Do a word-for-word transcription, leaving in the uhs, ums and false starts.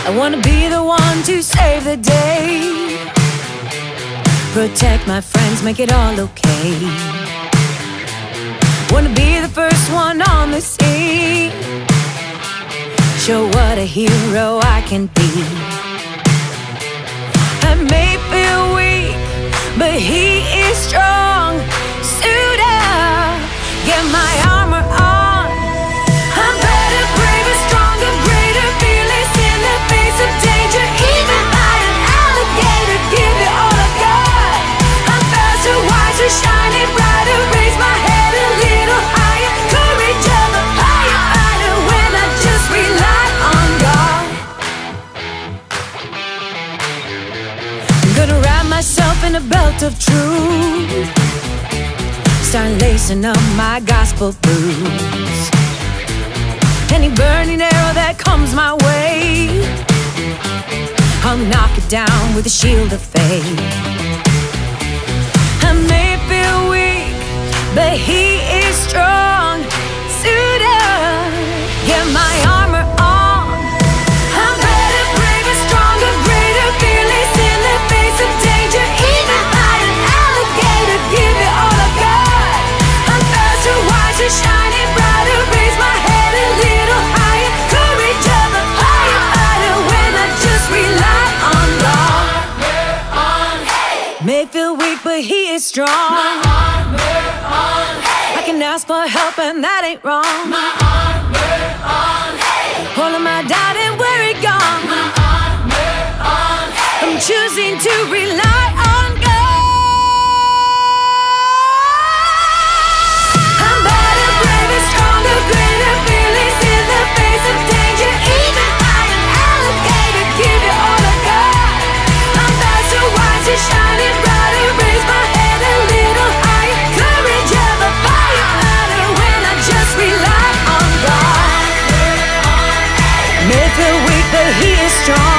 I wanna be the one to save the day, protect my friends, make it all okay. Wanna be the first one on the scene, show what a hero I can be. I may feel weak, but he is strong. Suit up, get my armor on. I'm better, braver, stronger, greater, fearless in the face of danger. Even by an alligator, give it all I got. I'm faster, wiser, shining brighter, raise my head a little higher. Courage of a firefighter when I just rely on God. I'm gonna wrap myself in a belt of truth, start lacing up my gospel boots. Any burning arrow that comes my way, I'll knock it down with a shield of faith. I may feel weak, but he is strong. Suit up, get my armor on. I'm better, braver, stronger, greater, fearless in the face of danger. Even by an alligator, give it all I got. I'm faster, wiser, shining brighter, raise my head a little higher. Courage of a firefighter when I just rely on God. May feel weak, but he is strong. My armor on, hey. I can ask for help and that ain't wrong. My armor on, hey. All of my doubt and worry gone. My armor on, hey. I'm choosing to rely on God. I'm better, braver, stronger, greater, fearless in the face of danger. Even by an alligator, give it all I got. I'm faster, wiser, shining brighter, raise my head a little higher. Courage of a firefighter when I just rely on God. May feel weak, but he is strong.